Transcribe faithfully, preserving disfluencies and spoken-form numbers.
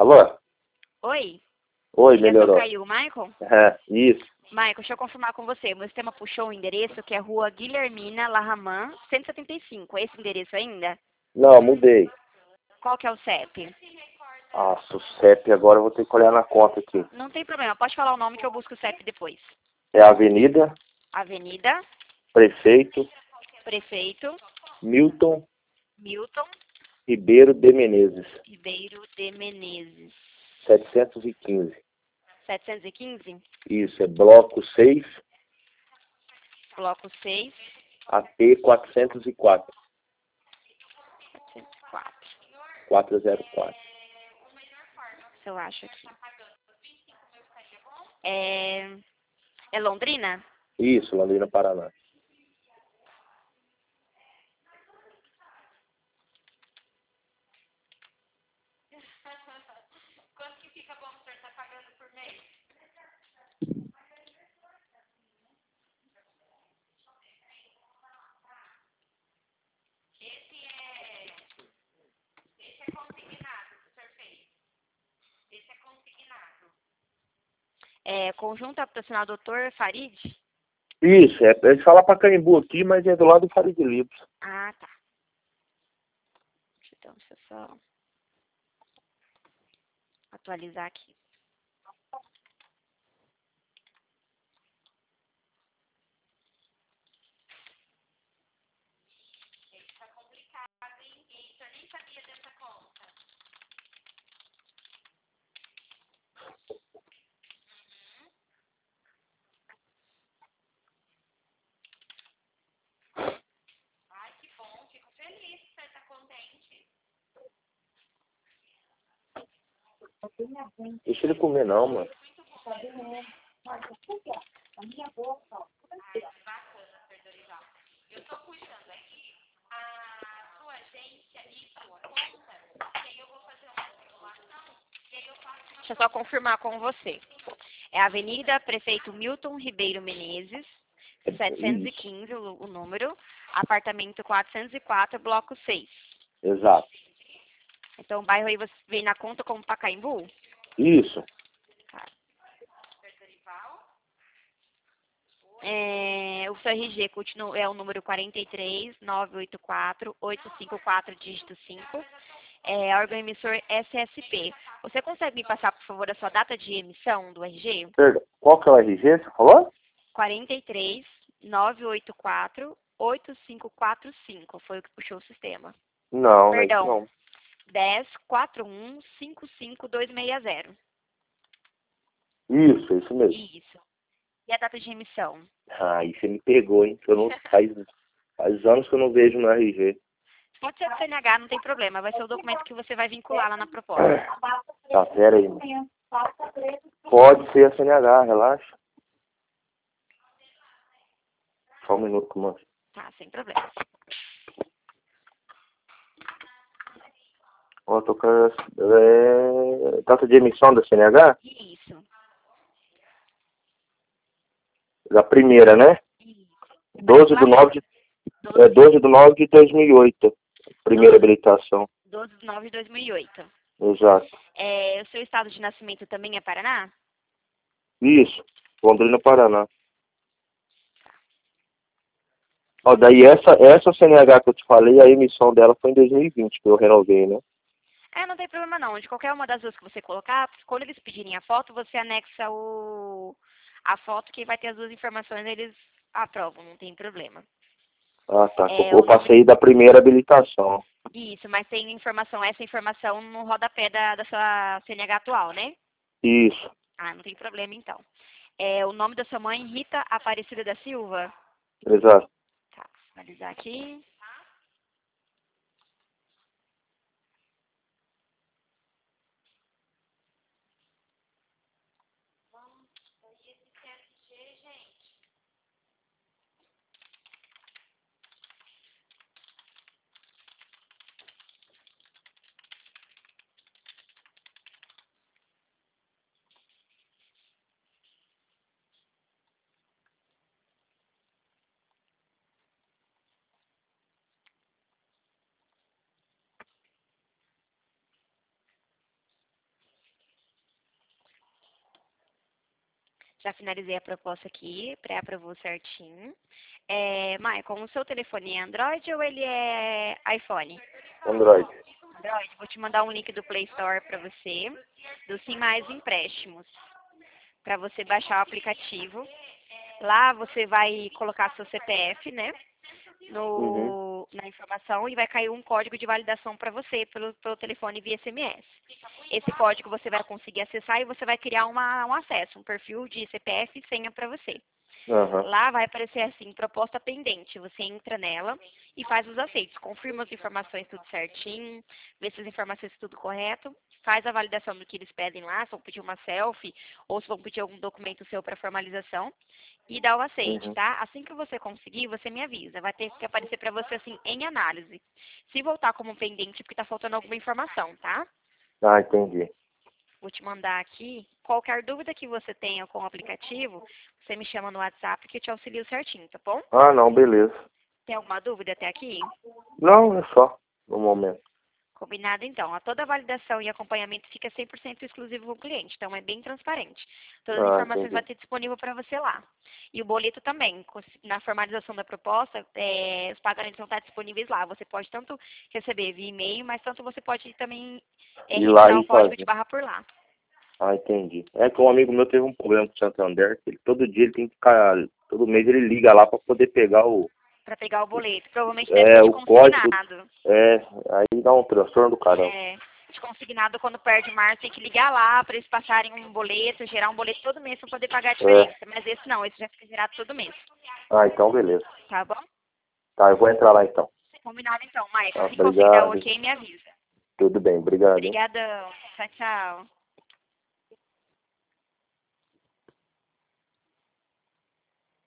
Alô? Oi? Oi, A ligação melhorou. caiu, Michael? É, isso. Michael, deixa eu confirmar com você. O meu sistema puxou o endereço que é Rua Guilhermina Larraman, cento e setenta e cinco. É esse endereço ainda? Não, mudei. Qual que é o C E P? Nossa, o C E P agora eu vou ter que olhar na conta aqui. Não tem problema, pode falar o nome que eu busco o C E P depois. É Avenida, Avenida, Prefeito, Prefeito, Milton Milton, Ribeiro de Menezes, Ribeiro de Menezes. setecentos e quinze. setecentos e quinze, Isso, é bloco seis, bloco seis, A P quatrocentos e quatro, quatrocentos e quatro. quatrocentos e quatro. Se eu acho aqui. É, é Londrina? Isso, Londrina, Paraná. Quanto que fica bom o senhor tá pagando por mês? Esse é... Esse é consignado que o senhor fez. Esse é consignado. É, conjunto habitacional doutor Farid? Isso, é, ele fala pra Caimbu aqui, mas é do lado do Farid Livros. Ah, tá. Então, deixa eu só atualizar aqui. Tá complicado, hein? E o senhor nem sabia dessa conta. Ai, que bom. Fico feliz que o senhor tá contente. Deixa ele comer não, mano. Ai, que bacana, senhor Dorival. Eu tô puxando aqui a sua agência e sua conta, que aí eu vou fazer uma simulação, e aí eu faço uma... Deixa eu só confirmar com você. É Avenida Prefeito Milton Ribeiro Menezes, setecentos e quinze o, o número, apartamento quatrocentos e quatro, bloco seis. Exato. Então o bairro aí você vem na conta como Pacaembu? Isso. Tá. É, o seu R G continua, é o número quarenta e três, nove oito quatro, oito cinco quatro, dígito cinco. É órgão emissor S S P. Você consegue me passar, por favor, a sua data de emissão do R G? Perdão. Qual que é o R G, você falou? quarenta e três, nove oito quatro, oito cinco quatro cinco. Foi o que puxou o sistema. Não, Perdão. não. dez, quatro um, cinco cinco dois seis zero. Isso, isso mesmo. Isso. E a data de emissão? Ah, aí você me pegou, hein? Que eu não, faz, faz anos que eu não vejo no R G. Pode ser do C N H, não tem problema. Vai ser o documento que você vai vincular lá na proposta. Tá, pera aí. Pode ser a C N H, relaxa. Só um minuto, mano. Tá, sem problema. Ó, tô com a é, data de emissão da C N H? Isso. Da primeira, né? Isso. doze de nove de, é, doze de nove de dois mil e oito. Primeira habilitação. doze de nove de dois mil e oito. Exato. É, o seu estado de nascimento também é Paraná? Isso. Londrina, Paraná. Ó, daí essa, essa C N H que eu te falei, a emissão dela foi em dois mil e vinte, que eu renovei, né? É, não tem problema não. De qualquer uma das duas que você colocar, quando eles pedirem a foto, você anexa o, a foto que vai ter as duas informações, eles aprovam, não tem problema. Ah, tá. É, Eu o passei nome... da primeira habilitação. Isso, mas tem informação, essa informação no rodapé da, da sua C N H atual, né? Isso. Ah, não tem problema então. É, o nome da sua mãe, Rita Aparecida da Silva? Exato. Tá, vou finalizar aqui. Já finalizei a proposta aqui, pré-aprovou certinho. É, Maicon, o seu telefone é Android ou ele é iPhone? Android. Android, vou te mandar um link do Play Store para você, do Sim Mais Empréstimos, para você baixar o aplicativo. Lá você vai colocar seu C P F, né, Uhum. no, na informação e vai cair um código de validação para você pelo, pelo telefone via S M S. Esse código você vai conseguir acessar e você vai criar uma, um acesso, um perfil de C P F e senha para você. Aham. Lá vai aparecer assim, proposta pendente. Você entra nela e faz os aceitos. Confirma as informações tudo certinho, vê se as informações tudo correto, faz a validação do que eles pedem lá, se vão pedir uma selfie ou se vão pedir algum documento seu para formalização e dá o aceite, Uhum. tá? Assim que você conseguir, você me avisa. Vai ter que aparecer para você assim em análise. Se voltar como pendente, porque tá faltando alguma informação, tá? Ah, entendi. Vou te mandar aqui. Qualquer dúvida que você tenha com o aplicativo, você me chama no WhatsApp que eu te auxilio certinho, tá bom? Ah, não, beleza. Tem alguma dúvida até aqui? Não, é só no momento. Combinado então. A toda a validação e acompanhamento fica cem por cento exclusivo com o cliente, então é bem transparente. Todas as Ah, informações vai entendi. ter disponível para você lá. E o boleto também, na formalização da proposta, é, os pagamentos vão estar disponíveis lá. Você pode tanto receber via e-mail, mas tanto você pode também é, Ir lá registrar o e código de fazer. barra por lá. Ah, entendi. É que um amigo meu teve um problema com o Santander, que ele, todo dia ele tem que ficar, todo mês ele liga lá para poder pegar o, Para pegar o boleto. Provavelmente deve é, ser de o código, consignado. é, aí dá um transtorno do caramba. É, de consignado, quando perde mar, tem que ligar lá para eles passarem um boleto, gerar um boleto todo mês para poder pagar a É. diferença. Mas esse não, esse já fica gerado todo mês. Ah, então beleza. Tá bom? Tá, eu vou entrar lá então. Combinado então, Maicon. Ah, Assim que conseguir dar o obrigado. ok, me avisa. Tudo bem, obrigado, hein? Obrigadão. Tchau, tchau.